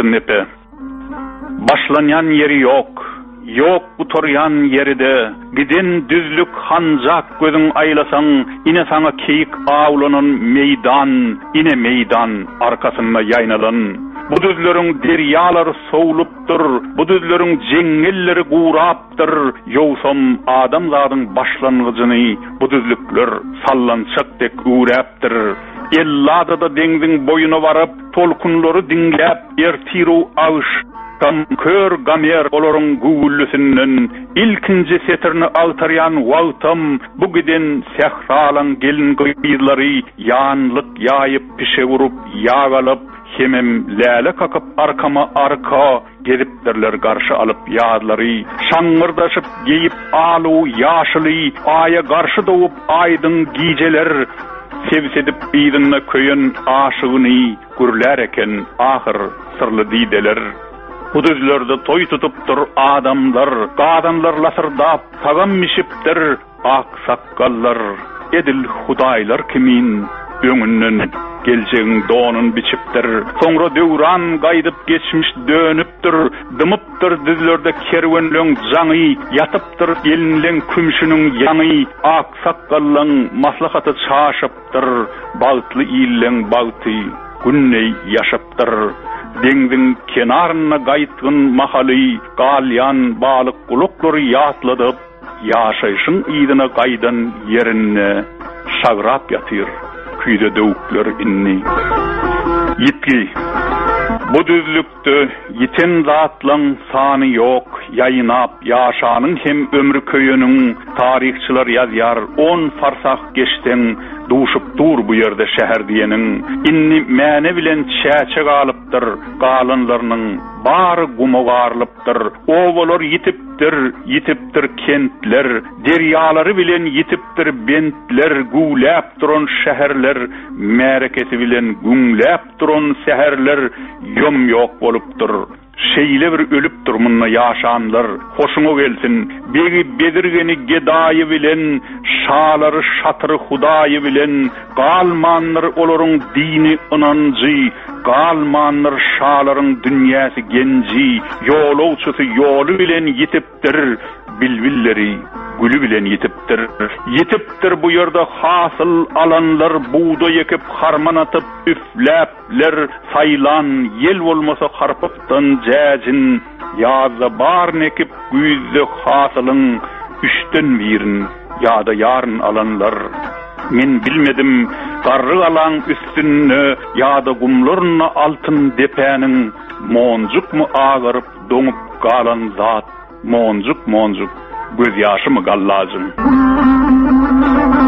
altın epe. Başlanyan yeri yok. Yok utorayan yeride, gidin düzlük hancak gözün aylasan, ine sana keyik ağlanan meydan, ine meydan arkasında yaynalan. Bu düzlerin deryaları soğuluptur, bu düzlerin cengelleri guğraptır, yoğsam adamların başlangıcını, bu düzlükler sallançak dek uğraptır. Ellada da dengin boyuna varıp, tolkunları dinlep, ertiru ağış, kör gamer olorun gugullusunun ilkinci setirini altaryan vağıtam bu giden sehralan gelin gıyırları yanlık yayıp pişe vurup yağalıp hemem lale kakıp arkama arka gelipdirler karşı alıp yağları şangırdaşıp giyip alu yaşılı aya karşı doğup aydın giyceler sevsedip idinle köyün aşığını gürler eken ahır sırlı dideler. Bu düzlerde toy tutuptur adamlar, kadınlar lasırdap, tagam mişiptir, ak sakkallar, edil hudaylar kimin, öngünden geleceğin donun biçiptir. Sonra devran gaydıp geçmiş dönüptür, dımıptır düzlerde kervenlön canı, yatıptır elinlen kümşünün yanı, ak sakkallan maslahatı çaşıptır, bağıtlı iyilen bağıtı, günney yaşıptır. Dengin kenarına gaytgın mahalı, galyan balık kulukları yatladıp, yaşayışın idine gaydan yerine şagrap yatır, küyde dövükler inni. Yitki, bu düzlükte yiten zatlan sanı yok, yayınap yaşanın hem ömrü köyünün tarihçiler yazar 10 farsah geçten duşup dur bu yerde şehir diyenin inni mene bilen çäçe galıptır galınlarının bar gumogarlıptır ovalar yitiptir kentler deryaları bilen yitiptir bentler gulap duran şehirler merekesi bilen gunlap duran seherler yom yok boluptur. Şeyle bir ölüp durmunna yaşanlar, hoşuna gelsin, begi bedirgeni gedayı bilen, şaları şatırı hudayı bilen, galmanlar olorun dini ınancı, galmanlar şaların dünyası genci, yoluvçusu yolu bilen yitiptir, bilbilleri gülü bilen yitiptir. Yitiptir bu yerde hasıl alanlar, buğday ekip harman atıp üflepler, saylan, yel olmasa harpıptan cacin, yazda barın ekip güzde hasılın, üstten virin, ya da yarın alanlar. Men bilmedim, garrı alan üstünne, ya da gumlarına altın depenin, moncuk mu ağırıp donup galan zat, moncuk, göz yaşı mı gallacın?